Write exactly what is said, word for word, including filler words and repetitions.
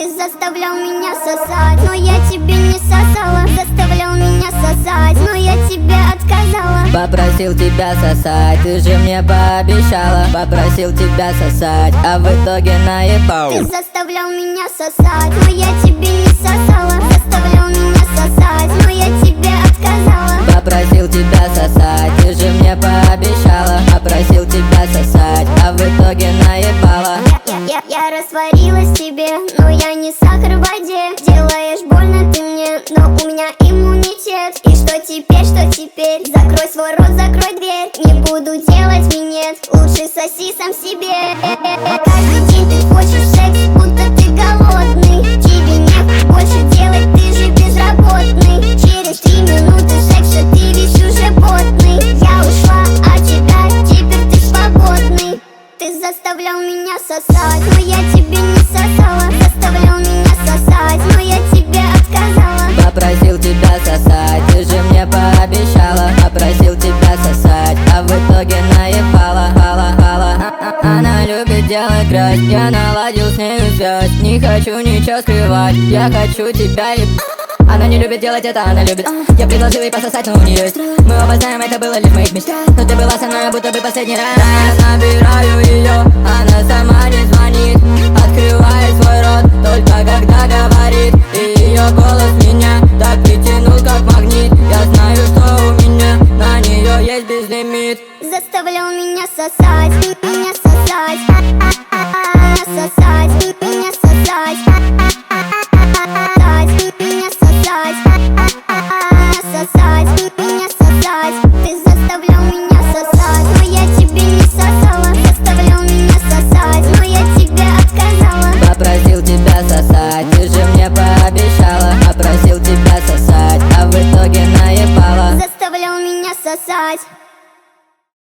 Ты заставлял меня сосать, но я тебе не сосала. Заставлял меня сосать, но я тебе отказала. Попросил тебя сосать, ты же мне пообещала. Попросил тебя сосать, а в итоге наебал. Ты заставлял меня сосать, но я тебе не сосала. Заставлял меня сосать, но я тебе отказала. Попросил тебя сосать, ты же мне пообещала. Попросил тебя сосать, а в итоге наебала. Я, я, я, я растворилась в тебе, но я не сахар в воде. Делаешь больно ты мне, но у меня иммунитет. И что теперь, что теперь? Закрой свой рот, закрой дверь. Не буду делать минет, лучше соси сам себе. Каждый день ты хочешь секс, будто ты голодный. Тебе не больше делать, ты же безработный. Через три минуты секса ты весь уже потный. Я ушла от тебя, теперь ты свободный. Ты заставлял меня сосать, но я тебе не сосала. Заставлял меня сосать, но я тебе отказала. Попросил тебя сосать, ты же мне пообещала. Попросил тебя сосать, а в итоге наебала. Хала, хала. Она любит делать грязь, я наладил с нею связь. Не хочу ничего скрывать, я хочу тебя ебать. Она не любит делать это, она любит. Я предложил ей пососать, но у нее есть. Мы оба знаем, это было лишь в моих мечтах. Но ты была со мной, будто бы последний раз. Я набираю ее, она сама не звонит. Открывает свой рот, только когда говорит. И ее голос меня так притянул, как магнит. Я знаю, что у меня на нее есть безлимит. Заставлял меня сосать, меня сосать, меня сосать, меня сосать, меня сосать, сосать, меня сосать. Ты заставлял меня сосать, но я тебе не сосала. Заставлял меня сосать, но я тебе отказала. Попросил тебя сосать, ты же мне пообещала. Попросил тебя сосать, а в итоге наебала. Заставлял меня сосать.